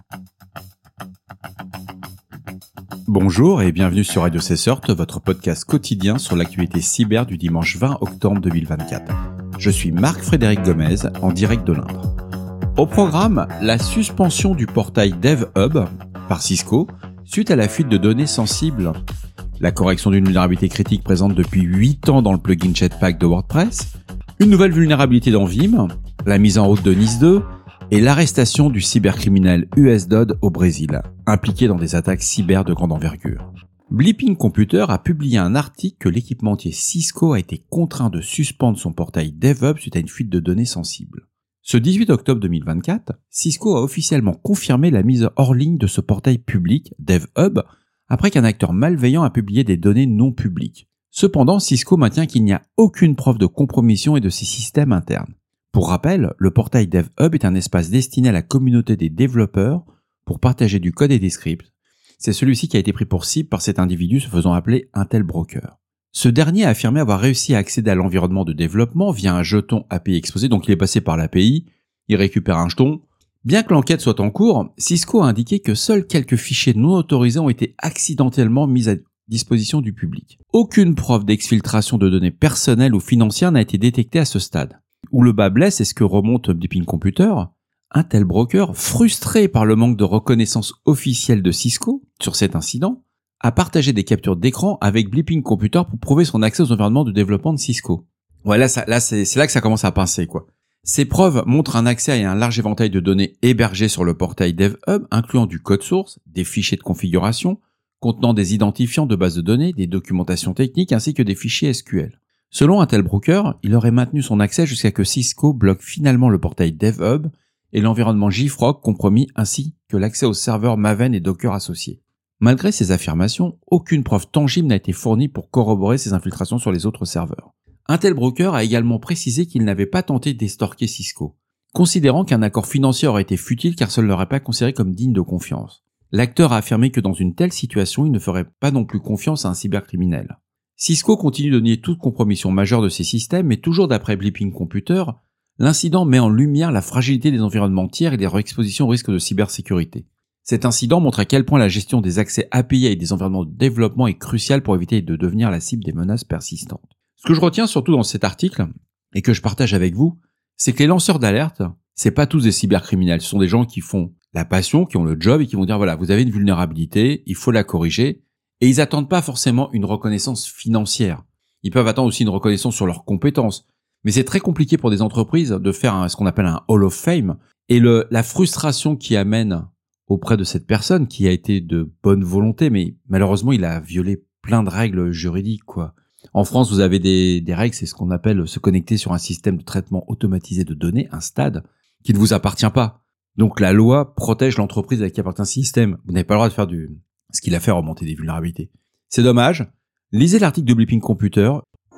Bonjour et bienvenue sur Radio Cessort, votre podcast quotidien sur l'actualité cyber du dimanche 20 octobre 2024. Je suis Marc-Frédéric Gomez, en direct de l'Indre. Au programme, la suspension du portail DevHub par Cisco suite à la fuite de données sensibles, la correction d'une vulnérabilité critique présente depuis 8 ans dans le plugin Jetpack de WordPress, une nouvelle vulnérabilité dans Vim, la mise en route de NIS 2 et l'arrestation du cybercriminel US-DOD au Brésil, impliqué dans des attaques cyber de grande envergure. Bleeping Computer a publié un article que l'équipementier Cisco a été contraint de suspendre son portail DevHub suite à une fuite de données sensibles. Ce 18 octobre 2024, Cisco a officiellement confirmé la mise hors ligne de ce portail public, DevHub, après qu'un acteur malveillant a publié des données non publiques. Cependant, Cisco maintient qu'il n'y a aucune preuve de compromission et de ses systèmes internes. Pour rappel, le portail DevHub est un espace destiné à la communauté des développeurs pour partager du code et des scripts. C'est celui-ci qui a été pris pour cible par cet individu se faisant appeler Intel Broker. Ce dernier a affirmé avoir réussi à accéder à l'environnement de développement via un jeton API exposé, donc il est passé par l'API, il récupère un jeton. Bien que l'enquête soit en cours, Cisco a indiqué que seuls quelques fichiers non autorisés ont été accidentellement mis à disposition du public. Aucune preuve d'exfiltration de données personnelles ou financières n'a été détectée à ce stade. Où le bas blesse, c'est ce que remonte Bleeping Computer. Intel Broker, frustré par le manque de reconnaissance officielle de Cisco sur cet incident, a partagé des captures d'écran avec Bleeping Computer pour prouver son accès aux environnements de développement de Cisco. Ouais, c'est là que ça commence à pincer, quoi. Ces preuves montrent un accès à un large éventail de données hébergées sur le portail DevHub, incluant du code source, des fichiers de configuration, contenant des identifiants de bases de données, des documentations techniques ainsi que des fichiers SQL. Selon Intel Broker, il aurait maintenu son accès jusqu'à que Cisco bloque finalement le portail DevHub et l'environnement JFrog compromis ainsi que l'accès aux serveurs Maven et Docker associés. Malgré ces affirmations, aucune preuve tangible n'a été fournie pour corroborer ces infiltrations sur les autres serveurs. Intel Broker a également précisé qu'il n'avait pas tenté d'estorquer Cisco, considérant qu'un accord financier aurait été futile car cela ne l'aurait pas considéré comme digne de confiance. L'acteur a affirmé que dans une telle situation, il ne ferait pas non plus confiance à un cybercriminel. Cisco continue de nier toute compromission majeure de ses systèmes, mais toujours d'après Bleeping Computer, l'incident met en lumière la fragilité des environnements tiers et leur exposition au risque de cybersécurité. Cet incident montre à quel point la gestion des accès API et des environnements de développement est cruciale pour éviter de devenir la cible des menaces persistantes. Ce que je retiens surtout dans cet article, et que je partage avec vous, c'est que les lanceurs d'alerte, c'est pas tous des cybercriminels, ce sont des gens qui font la passion, qui ont le job et qui vont dire voilà, vous avez une vulnérabilité, il faut la corriger. Et ils attendent pas forcément une reconnaissance financière. Ils peuvent attendre aussi une reconnaissance sur leurs compétences. Mais c'est très compliqué pour des entreprises de faire ce qu'on appelle un Hall of Fame. Et la frustration qui amène auprès de cette personne, qui a été de bonne volonté, mais malheureusement, il a violé plein de règles juridiques, quoi. En France, vous avez des règles, c'est ce qu'on appelle se connecter sur un système de traitement automatisé de données, un STAD, qui ne vous appartient pas. Donc la loi protège l'entreprise à qui appartient un système. Vous n'avez pas le droit de faire ce qu'il a fait remonter des vulnérabilités. C'est dommage. Lisez l'article de Bleeping Computer.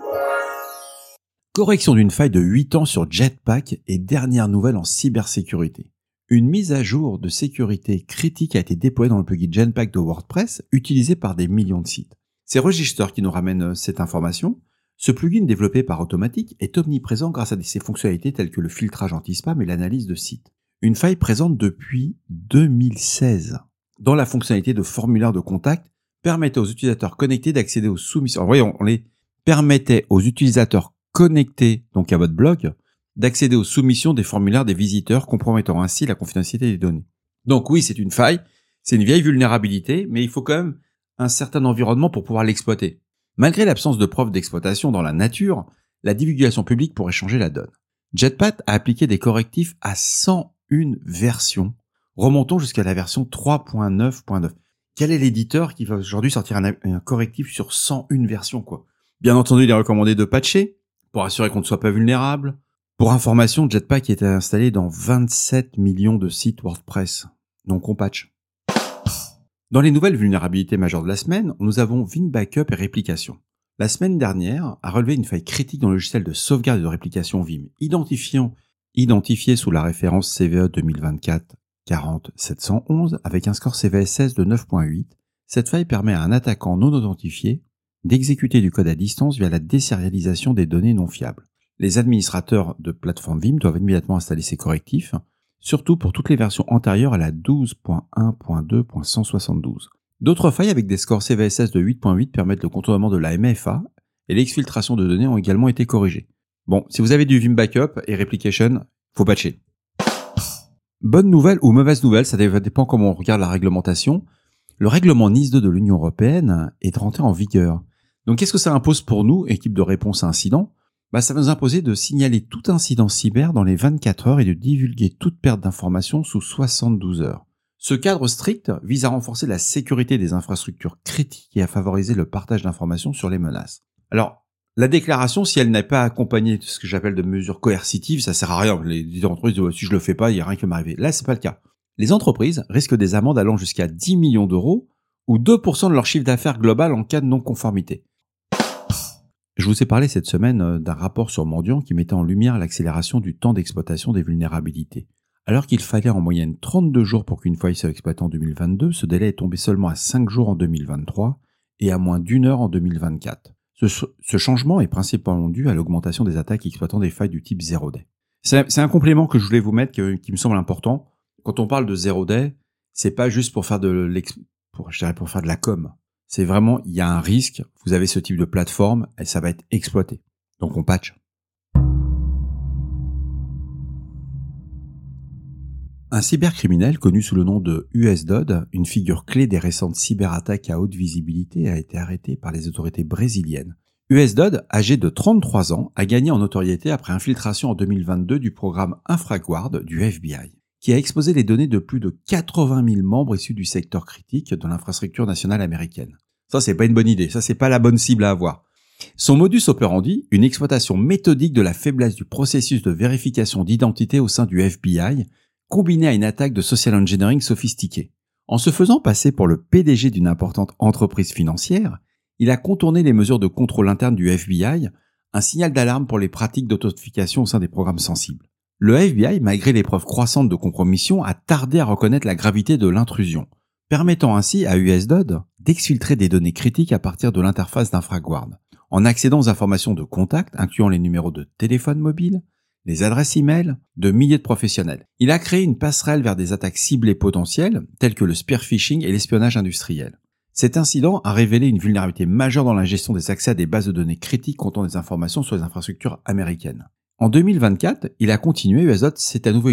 Correction d'une faille de 8 ans sur Jetpack et dernière nouvelle en cybersécurité. Une mise à jour de sécurité critique a été déployée dans le plugin Jetpack de WordPress, utilisé par des millions de sites. C'est Register qui nous ramène cette information. Ce plugin développé par Automatic est omniprésent grâce à ses fonctionnalités telles que le filtrage anti-spam et l'analyse de sites. Une faille présente depuis 2016. Dans la fonctionnalité de formulaire de contact, permettait aux utilisateurs connectés d'accéder aux soumissions. Alors, voyons, on les permettait aux utilisateurs connectés, donc à votre blog, d'accéder aux soumissions des formulaires des visiteurs, compromettant ainsi la confidentialité des données. Donc oui, c'est une faille, c'est une vieille vulnérabilité, mais il faut quand même un certain environnement pour pouvoir l'exploiter. Malgré l'absence de preuves d'exploitation dans la nature, la divulgation publique pourrait changer la donne. Jetpack a appliqué des correctifs à 101 versions. Remontons jusqu'à la version 3.9.9. Quel est l'éditeur qui va aujourd'hui sortir un correctif sur 101 versions, quoi? Bien entendu, il est recommandé de patcher pour assurer qu'on ne soit pas vulnérable. Pour information, Jetpack est installé dans 27 millions de sites WordPress. Donc on patch. Dans les nouvelles vulnérabilités majeures de la semaine, nous avons Vim Backup et Réplication. La semaine dernière a relevé une faille critique dans le logiciel de sauvegarde et de réplication Vim, identifié sous la référence CVE 2024-40-711 avec un score CVSS de 9.8. Cette faille permet à un attaquant non authentifié d'exécuter du code à distance via la désérialisation des données non fiables. Les administrateurs de plateforme Vim doivent immédiatement installer ces correctifs surtout pour toutes les versions antérieures à la 12.1.2.172. D'autres failles avec des scores CVSS de 8.8 permettent le contournement de la MFA et l'exfiltration de données ont également été corrigées. Bon, si vous avez du Vim Backup et Replication, faut patcher. Bonne nouvelle ou mauvaise nouvelle, ça dépend comment on regarde la réglementation. Le règlement NIS2 de l'Union européenne est rentré en vigueur. Donc qu'est-ce que ça impose pour nous, équipe de réponse à incident ? Ça va nous imposer de signaler tout incident cyber dans les 24 heures et de divulguer toute perte d'informations sous 72 heures. Ce cadre strict vise à renforcer la sécurité des infrastructures critiques et à favoriser le partage d'informations sur les menaces. Alors, la déclaration, si elle n'est pas accompagnée de ce que j'appelle de mesures coercitives, ça sert à rien. Les entreprises disent, si je le fais pas, il n'y a rien qui va m'arriver. Là, c'est pas le cas. Les entreprises risquent des amendes allant jusqu'à 10 millions d'euros ou 2% de leur chiffre d'affaires global en cas de non-conformité. Je vous ai parlé cette semaine d'un rapport sur Mandiant qui mettait en lumière l'accélération du temps d'exploitation des vulnérabilités. Alors qu'il fallait en moyenne 32 jours pour qu'une faille soit exploitée en 2022, ce délai est tombé seulement à 5 jours en 2023 et à moins d'1 heure en 2024. Ce changement est principalement dû à l'augmentation des attaques exploitant des failles du type Zero Day. C'est un complément que je voulais vous mettre qui me semble important. Quand on parle de Zero Day, c'est pas juste pour faire de la com. C'est vraiment, il y a un risque, vous avez ce type de plateforme et ça va être exploité. Donc on patch. Un cybercriminel connu sous le nom de US-DOD, une figure clé des récentes cyberattaques à haute visibilité, a été arrêté par les autorités brésiliennes. US-DOD, âgé de 33 ans, a gagné en notoriété après infiltration en 2022 du programme InfraGuard du FBI, qui a exposé les données de plus de 80 000 membres issus du secteur critique de l'infrastructure nationale américaine. Ça, c'est pas une bonne idée, ça c'est pas la bonne cible à avoir. Son modus operandi, une exploitation méthodique de la faiblesse du processus de vérification d'identité au sein du FBI, combiné à une attaque de social engineering sophistiquée. En se faisant passer pour le PDG d'une importante entreprise financière, il a contourné les mesures de contrôle interne du FBI, un signal d'alarme pour les pratiques d'authentification au sein des programmes sensibles. Le FBI, malgré les preuves croissantes de compromission, a tardé à reconnaître la gravité de l'intrusion, permettant ainsi à US-DOD d'exfiltrer des données critiques à partir de l'interface d'InfraGuard, en accédant aux informations de contact, incluant les numéros de téléphone mobile, les adresses e-mail de milliers de professionnels. Il a créé une passerelle vers des attaques ciblées potentielles, telles que le spear phishing et l'espionnage industriel. Cet incident a révélé une vulnérabilité majeure dans la gestion des accès à des bases de données critiques contenant des informations sur les infrastructures américaines. En 2024, il a continué, US-DOD s'est à nouveau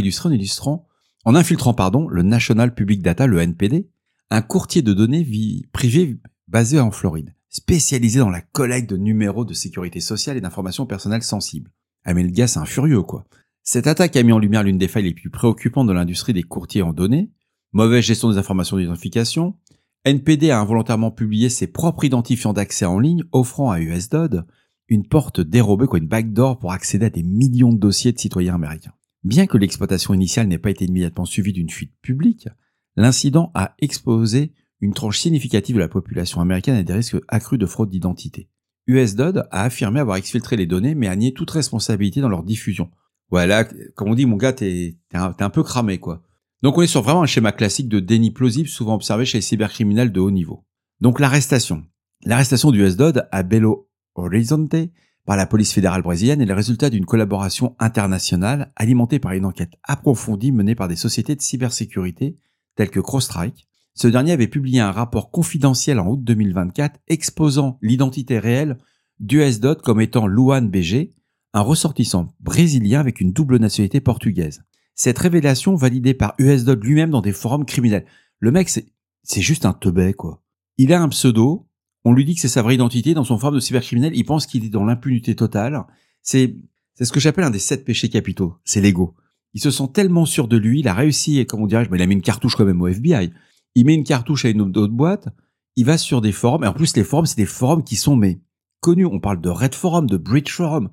en infiltrant le National Public Data, le NPD, un courtier de données privées basé en Floride, spécialisé dans la collecte de numéros de sécurité sociale et d'informations personnelles sensibles. Ah mais le gars, c'est un furieux, quoi. Cette attaque a mis en lumière l'une des failles les plus préoccupantes de l'industrie des courtiers en données, mauvaise gestion des informations d'identification. NPD a involontairement publié ses propres identifiants d'accès en ligne, offrant à US-DOD une porte dérobée, une backdoor pour accéder à des millions de dossiers de citoyens américains. Bien que l'exploitation initiale n'ait pas été immédiatement suivie d'une fuite publique, l'incident a exposé une tranche significative de la population américaine à des risques accrus de fraude d'identité. US-DOD a affirmé avoir exfiltré les données, mais a nié toute responsabilité dans leur diffusion. Ouais, là, comme on dit, mon gars, t'es un peu cramé, quoi. Donc on est sur vraiment un schéma classique de déni plausible souvent observé chez les cybercriminels de haut niveau. Donc l'arrestation. L'arrestation d'US-DOD à Belo Horizonte par la police fédérale brésilienne est le résultat d'une collaboration internationale alimentée par une enquête approfondie menée par des sociétés de cybersécurité telles que CrowdStrike. Ce dernier avait publié un rapport confidentiel en août 2024 exposant l'identité réelle d'US-DOD comme étant Luan BG, un ressortissant brésilien avec une double nationalité portugaise. Cette révélation validée par US-DOD lui-même dans des forums criminels. Le mec, c'est juste un teubé, quoi. Il a un pseudo, on lui dit que c'est sa vraie identité, dans son forum de cybercriminel, il pense qu'il est dans l'impunité totale. C'est ce que j'appelle un des 7 péchés capitaux, c'est l'ego. Il se sent tellement sûr de lui, il a réussi, et comment dirais-je, il a mis une cartouche quand même au FBI. Il met une cartouche à une autre boîte, il va sur des forums, et en plus les forums, c'est des forums qui sont connus. On parle de Red Forum, de Bridge Forum.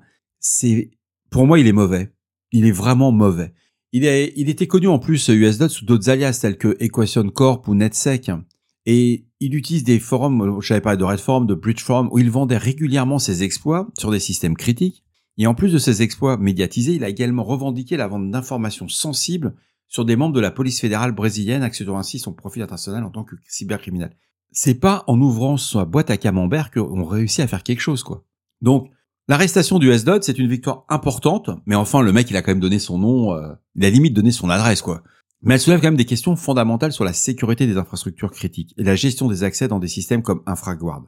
Pour moi, il est mauvais. Il est vraiment mauvais. Il était connu en plus US-DOD sous d'autres alias tels que Equation Corp ou NetSec. Et il utilise des forums, j'avais parlé de Red Forum, de Bridge Forum, où il vendait régulièrement ses exploits sur des systèmes critiques. Et en plus de ses exploits médiatisés, il a également revendiqué la vente d'informations sensibles sur des membres de la police fédérale brésilienne, accédant ainsi son profil international en tant que cybercriminel. C'est pas en ouvrant sa boîte à camembert qu'on réussit à faire quelque chose, quoi. Donc, L'arrestation du SDOT, c'est une victoire importante, mais enfin, le mec, il a quand même donné son nom, il a limite donné son adresse, quoi. Mais elle soulève quand même des questions fondamentales sur la sécurité des infrastructures critiques et la gestion des accès dans des systèmes comme InfraGuard.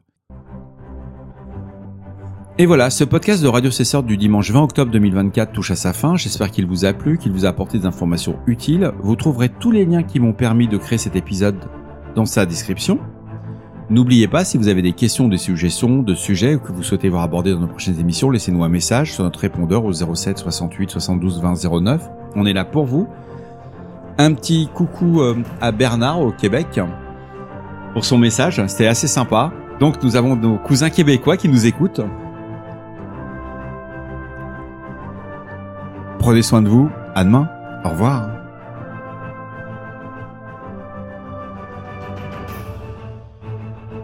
Et voilà, ce podcast de Radio CSR du dimanche 20 octobre 2024 touche à sa fin. J'espère qu'il vous a plu, qu'il vous a apporté des informations utiles. Vous trouverez tous les liens qui m'ont permis de créer cet épisode dans sa description. N'oubliez pas, si vous avez des questions, des suggestions de sujets que vous souhaitez voir abordés dans nos prochaines émissions, laissez-nous un message sur notre répondeur au 07 68 72 20 09. On est là pour vous. Un petit coucou à Bernard au Québec pour son message, c'était assez sympa. Donc nous avons nos cousins québécois qui nous écoutent. Prenez soin de vous, à demain, au revoir.